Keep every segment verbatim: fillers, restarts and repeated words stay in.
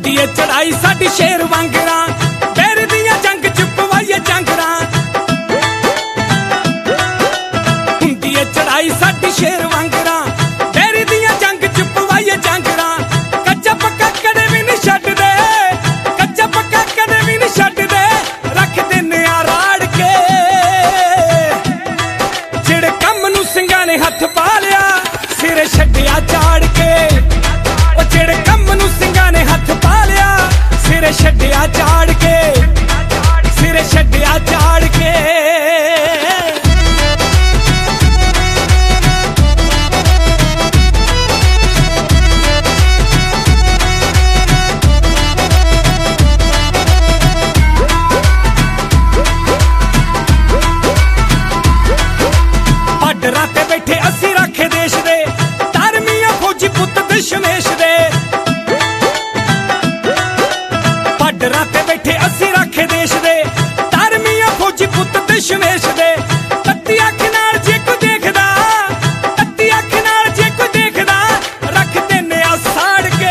हुंदी है चढ़ाई साडी शेर वांगरा, बैर दियां जंग च पवाइए जांगरा। हुंदी है चढ़ाई साडी शेर वांगरा, बैर दियां जंग च पवाइए जांगरा। कच्चा पक्का कदे भी नहीं छड्डदे, कच्चा पक्का कदे भी नहीं छड्डदे, रख दिन्ने आ राड़ के। जेड़े कम नूं सिंगां ने हथ पा लिया, सिरे छड्डिया चाड़ के। ओ जेड़े कम नूं सिंगां ने हथ पा लिया, सिरे छड्डिया चाड़ के, सिरे छड्डिया चाड़ के। बार्डरां ते बैठे असी राखे देश दे, धर्मिया फौजी पुत दशमेश दे। बार्डरां ते बैठे असी राखे देश दे, धर्मिया फौजी पुत दशमेश दे। तत्ती अख नाल जे कोई देखदा, तत्ती अख नाल जे कोई देखदा, रख दिन्ने आ साड़ के।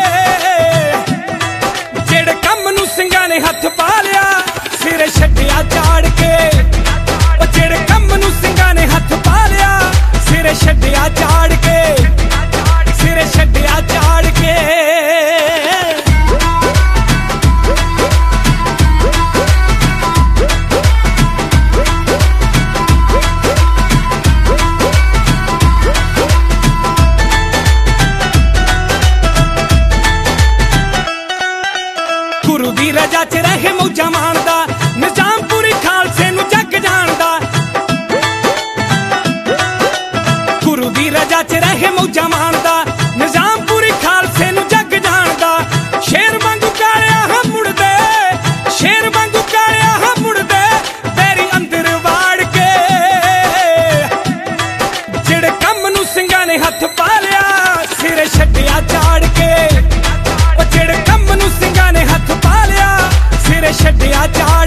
जेड़े कम नूं सिंगां ने हथ पा लिया, सिरे छड्डिया चाड़ के। ओ जेड़े कम नूं सिंगां ने हथ पा लिया, सिरे छड्डिया चाड़ के, सिरे छड्डिया चाड़ के। गुरु दी रजा च रहे मौजा माणदा, निजामपुरी खालसे नूं जग जाणदा। गुरु दी रजा च रहे मौजा माणदा, निजामपुरी खालसे नूं जग जाणदा। शेर वांगू कालिया हां मुड़दे, शेर वांगू कालिया हां मुड़दे, बैरी अंदर वाड़ के। जेड़े कम नूं सिंगां ने हथ पा लिया, सिरे छड्डिया चाड़ के। ओ जेड़े कम नूं सिंगां ने हथ पा लिया, सिरे छड्डिया चाड़